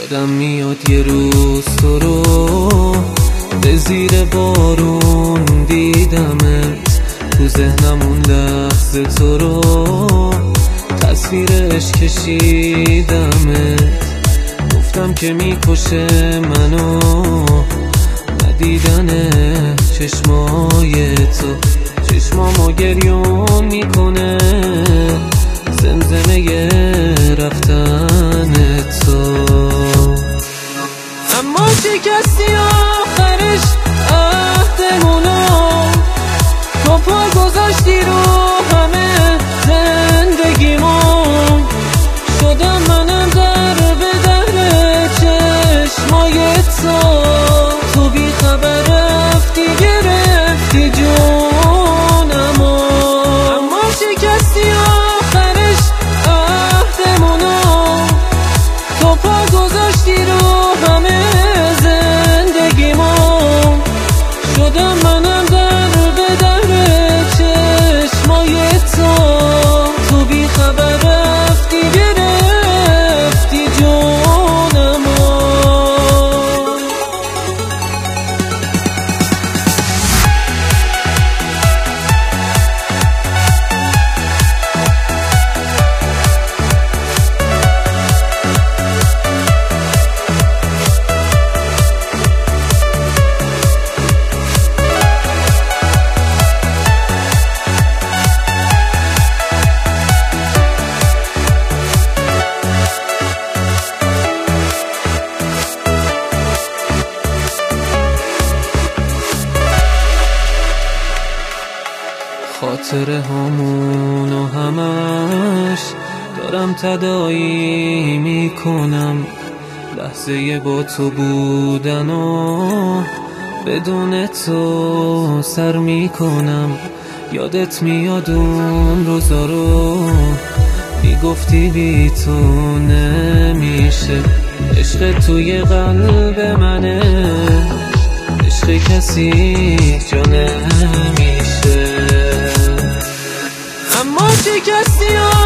یادم میاد یه روز تو رو به زیر بارون دیدمت، تو ذهنم اون لحظه تو رو تصویرش کشیدمت. گفتم که میکشه منو ندیدن چشمای تو، چشمامو گریون میکنه زمزمه رفتن تو. اما شکستی آخرش عهدمونو، تو پا گذاشتی رو همه زندگیمون. شدم منم در به در چشمای تو، تو بی خبر رفتی گرفتی جونمو. اما شکستی آخرش عهدمونو، تو پا گذاشتی رو همه زندگیمون. شدم منم در به در چشمای تو، تو بی خبر رفتی گرفتی جونمو. خاطره هامونو همش دارم تداعی میکنم، لحظه با تو بودن و بدون تو سر میکنم. یادت میاد اون روزا رو میگفتی بی تو نمیشه، عشق توی قلب منه، عشق کسی جا نمیشه. اما شکستی